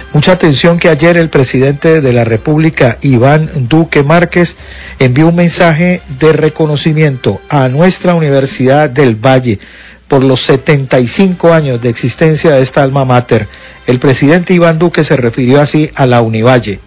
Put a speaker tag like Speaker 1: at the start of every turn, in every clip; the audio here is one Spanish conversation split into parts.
Speaker 1: Mucha atención que ayer el presidente de la República, Iván Duque Márquez, envió un mensaje de reconocimiento a nuestra Universidad del Valle por los 75 años de existencia de esta alma mater. El presidente Iván Duque se refirió así a la Univalle.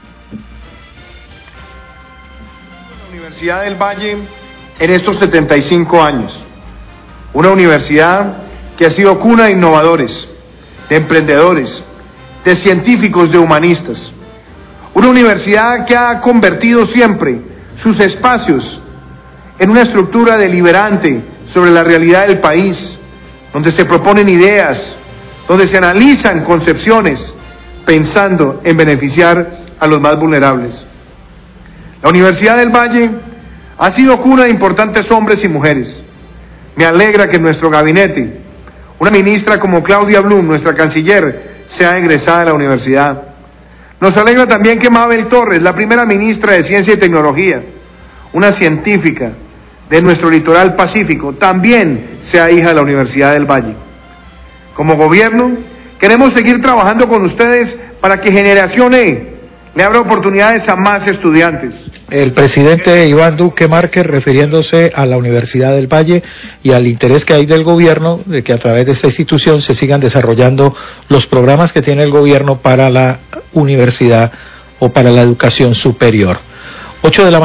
Speaker 2: La Universidad del Valle en estos 75 años, una universidad que ha sido cuna de innovadores, de emprendedores, de científicos, de humanistas. Una universidad que ha convertido siempre sus espacios en una estructura deliberante sobre la realidad del país, donde se proponen ideas, donde se analizan concepciones, pensando en beneficiar a los más vulnerables. La Universidad del Valle ha sido cuna de importantes hombres y mujeres. Me alegra que en nuestro gabinete, una ministra como Claudia Blum, nuestra canciller, sea egresada de la universidad. Nos alegra también que Mabel Torres, la primera ministra de Ciencia y Tecnología, una científica de nuestro litoral pacífico, también sea hija de la Universidad del Valle. Como gobierno, queremos seguir trabajando con ustedes para que Generación E le abra oportunidades a más estudiantes.
Speaker 1: El presidente Iván Duque Márquez, refiriéndose a la Universidad del Valle y al interés que hay del gobierno de que a través de esta institución se sigan desarrollando los programas que tiene el gobierno para la universidad o para la educación superior. 8 de la